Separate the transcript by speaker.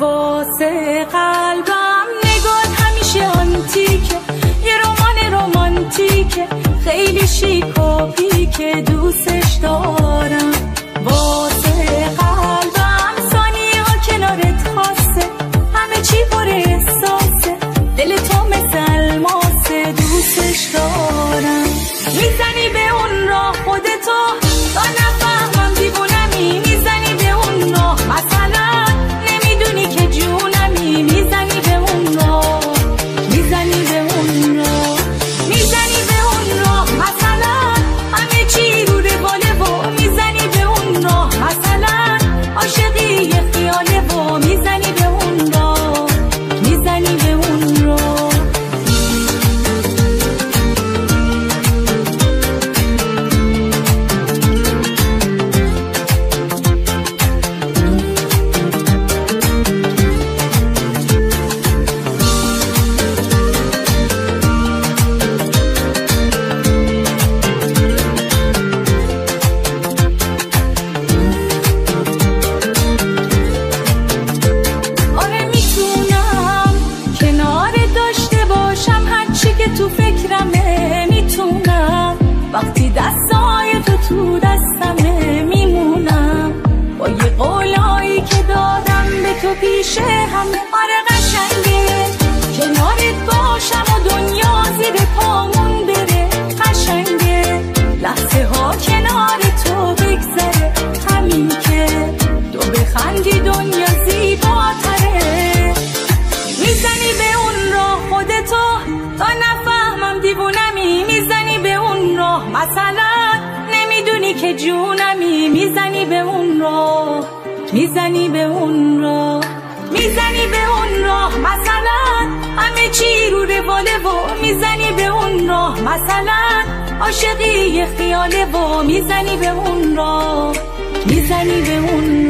Speaker 1: واسه قلبم نگات همیشه آنتیکه، یه رمان رومانتیکه، خیلی شیک و پیکه، دوستش دارم. واسه قلبم ثانیه ها کنارت خاصه، همه چی پر احساسه، دل تو مثل الماسه، دوستش دارم. میزنی به اون راه خودتو تا نفهمم دیوونمی، میزنی به اون راه مثلا نمیدونی که جونمی، میزنی به اون راه، میزنی به اون راه، میزنی به اون راه مثلا همه چی رو رواله و میزنی به اون راه مثلا عاشقی یه خیاله و میزنی به اون راه، میزنی به اون راه. تو فکرمه میتونم وقتی دستای تو دستمه میمونم، با یه قولایی که دادم به تو پیشه همه آره قشنگه، کنارت باشم و دنیا زیر پامون بره قشنگه، لحظه ها کنار تو بگذره همین که تو بخندی دنیا زیباتره. میزنی به اون راه خودتو تا نفهمم دیوونمی، میزنی به اون راه مثلا نمیدونی که جونمی، میزنی به اون راه، میزنی به اون راه، میزنی به اون راه مثلا همه چی رو رواله و میزنی به اون راه مثلا عاشقی یه خیاله و میزنی به اون راه، میزنی به اون